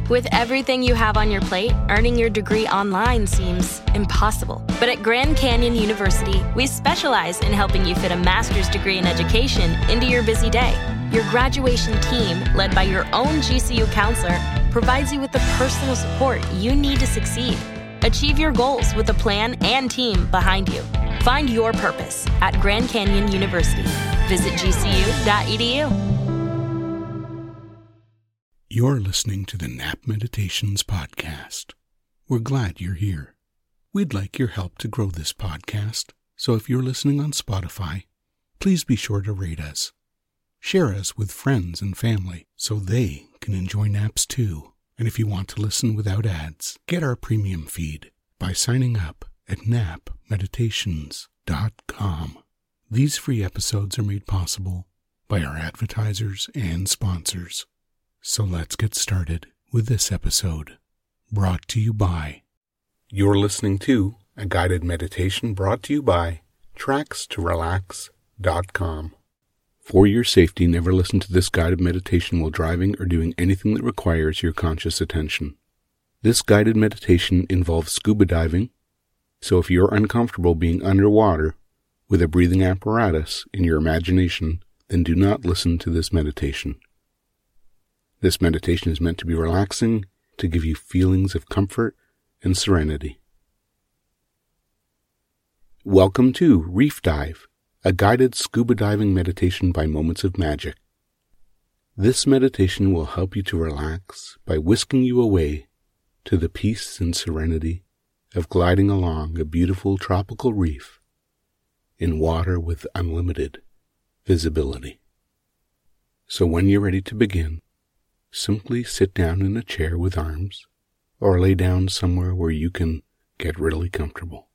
With everything you have on your plate, earning your degree online seems impossible. But at Grand Canyon University, we specialize in helping you fit a master's degree in education into your busy day. Your graduation team, led by your own GCU counselor, provides you with the personal support you need to succeed. Achieve your goals with a plan and team behind you. Find your purpose at Grand Canyon University. Visit gcu.edu. You're listening to the Nap Meditations podcast. We're glad you're here. We'd like your help to grow this podcast, so if you're listening on Spotify, please be sure to rate us. Share us with friends and family so they can enjoy naps too. And if you want to listen without ads, get our premium feed by signing up at napmeditations.com. These free episodes are made possible by our advertisers and sponsors. So let's get started with this episode, brought to you by... You're listening to a guided meditation brought to you by TracksToRelax.com. For your safety, never listen to this guided meditation while driving or doing anything that requires your conscious attention. This guided meditation involves scuba diving, so if you're uncomfortable being underwater with a breathing apparatus in your imagination, then do not listen to this meditation. This meditation is meant to be relaxing, to give you feelings of comfort and serenity. Welcome to Reef Dive, a guided scuba diving meditation by Moments of Magic. This meditation will help you to relax by whisking you away to the peace and serenity of gliding along a beautiful tropical reef in water with unlimited visibility. So when you're ready to begin, simply sit down in a chair with arms, or lay down somewhere where you can get really comfortable.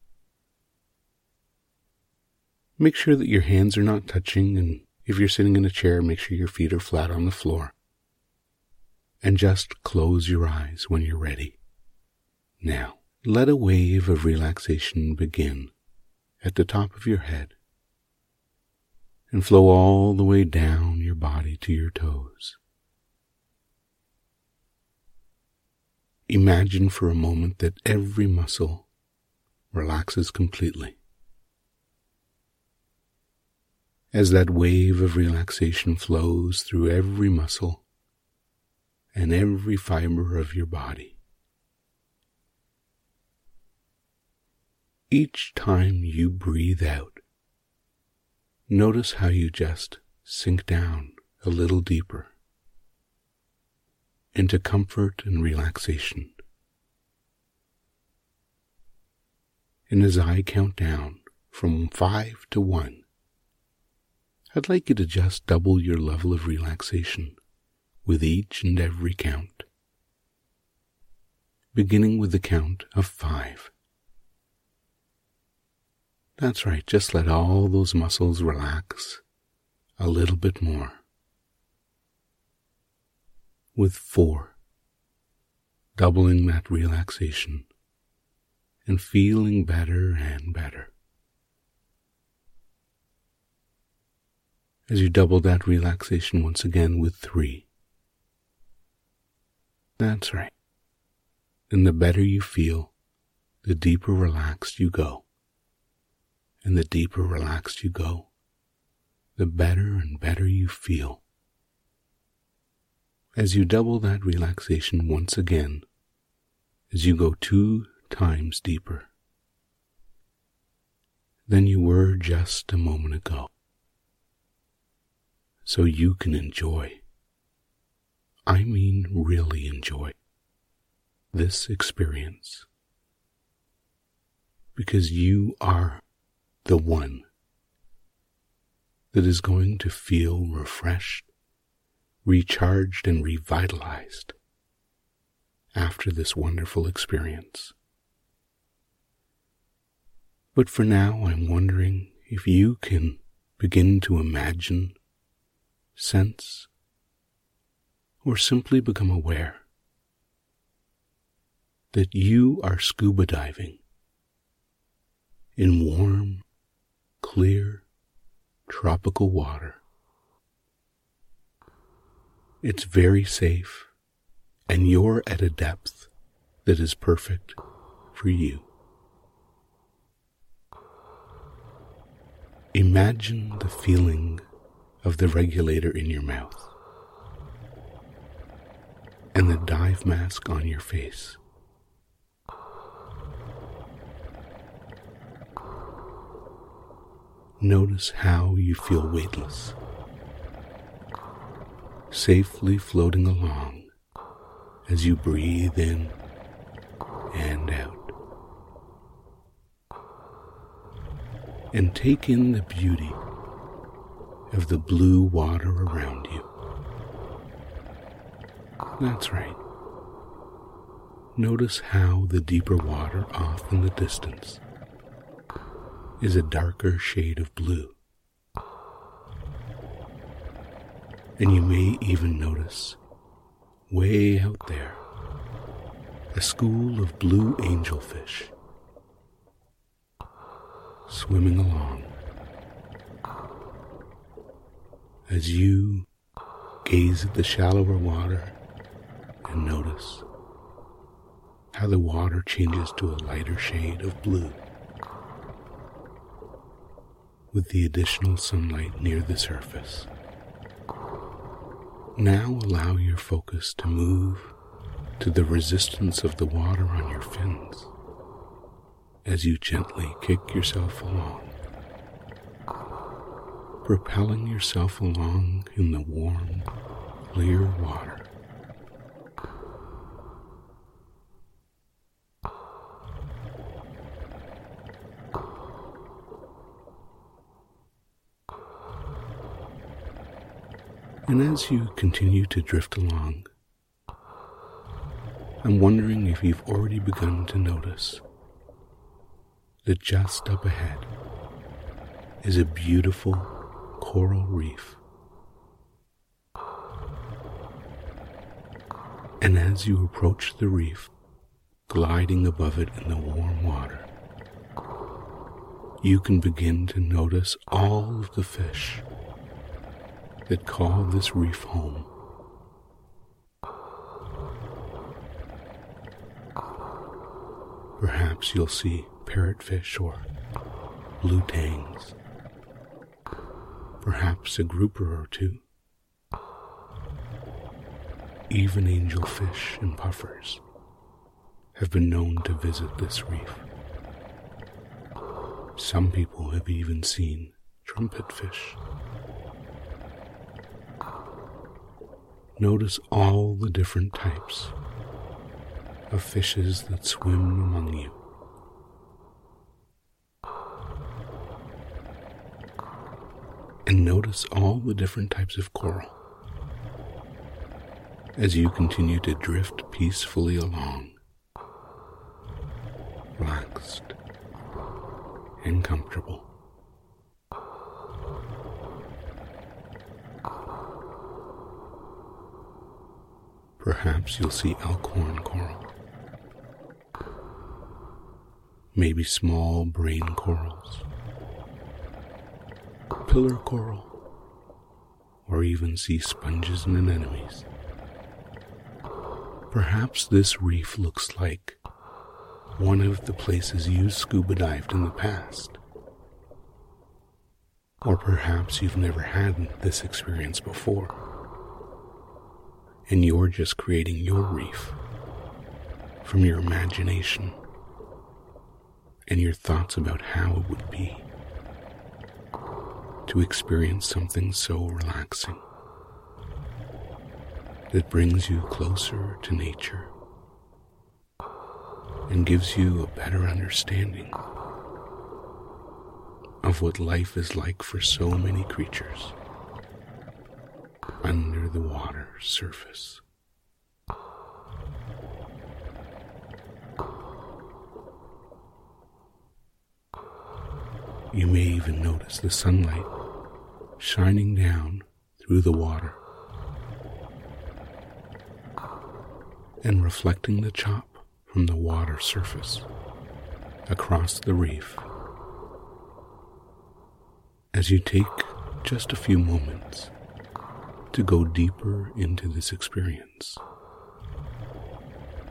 Make sure that your hands are not touching, and if you're sitting in a chair, make sure your feet are flat on the floor. And just close your eyes when you're ready. Now, let a wave of relaxation begin at the top of your head and flow all the way down your body to your toes. Imagine for a moment that every muscle relaxes completely. As that wave of relaxation flows through every muscle and every fiber of your body. Each time you breathe out, notice how you just sink down a little deeper into comfort and relaxation. And as I count down from 5 to 1, I'd like you to just double your level of relaxation with each and every count, beginning with the count of 5. That's right, just let all those muscles relax a little bit more. With 4, doubling that relaxation and feeling better and better. As you double that relaxation once again with 3. That's right. And the better you feel, the deeper relaxed you go. And the deeper relaxed you go, the better and better you feel. As you double that relaxation once again, as you go 2 times deeper than you were just a moment ago, so you can enjoy, I mean really enjoy, this experience, because you are the one that is going to feel refreshed, recharged, and revitalized after this wonderful experience. But for now, I'm wondering if you can begin to imagine, sense, or simply become aware that you are scuba diving in warm, clear, tropical water. It's very safe and you're at a depth that is perfect for you. Imagine the feeling of the regulator in your mouth and the dive mask on your face. Notice how you feel weightless, safely floating along as you breathe in and out. And take in the beauty of the blue water around you. That's right. Notice how the deeper water off in the distance is a darker shade of blue. And you may even notice, way out there, a school of blue angelfish swimming along as you gaze at the shallower water and notice how the water changes to a lighter shade of blue with the additional sunlight near the surface. Now allow your focus to move to the resistance of the water on your fins as you gently kick yourself along, propelling yourself along in the warm, clear water. And as you continue to drift along, I'm wondering if you've already begun to notice that just up ahead is a beautiful coral reef. And as you approach the reef, gliding above it in the warm water, you can begin to notice all of the fish that call this reef home. Perhaps you'll see parrotfish or blue tangs, perhaps a grouper or two, even angelfish and puffers have been known to visit this reef. Some people have even seen trumpetfish. Notice all the different types of fishes that swim among you. And notice all the different types of coral as you continue to drift peacefully along, relaxed and comfortable. Perhaps you'll see elkhorn coral, maybe small brain corals, pillar coral, or even sea sponges and anemones. Perhaps this reef looks like one of the places you scuba dived in the past. Or perhaps you've never had this experience before, and you're just creating your reef from your imagination and your thoughts about how it would be to experience something so relaxing that brings you closer to nature and gives you a better understanding of what life is like for so many creatures under the water's surface. You may even notice the sunlight shining down through the water and reflecting the chop from the water surface across the reef. As you take just a few moments to go deeper into this experience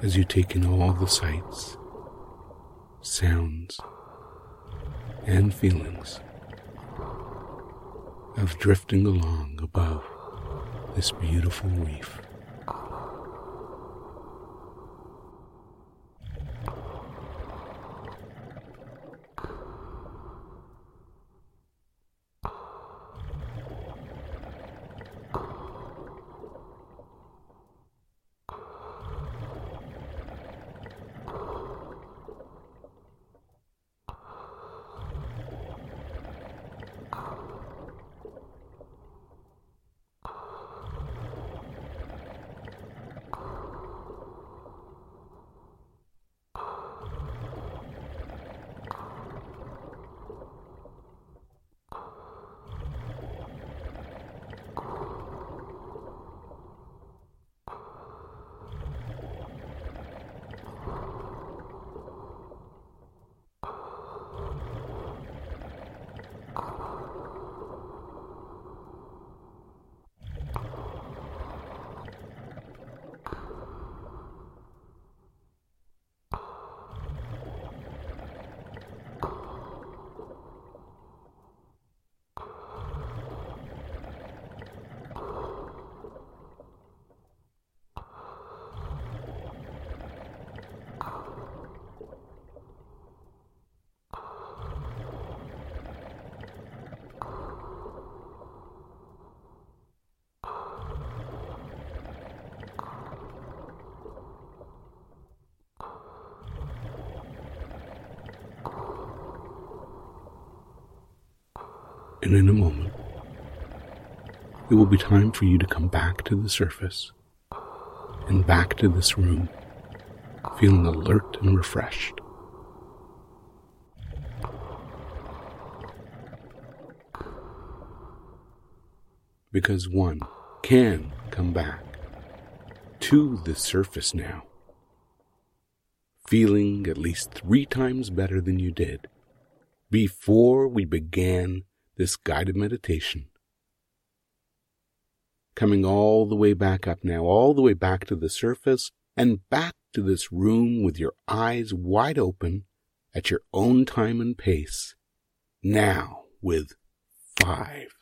as you take in all the sights, sounds, and feelings of drifting along above this beautiful reef. And in a moment, it will be time for you to come back to the surface and back to this room, feeling alert and refreshed. Because one can come back to the surface now, feeling at least 3 times better than you did before we began this guided meditation. Coming all the way back up now, all the way back to the surface and back to this room with your eyes wide open at your own time and pace. Now with 5,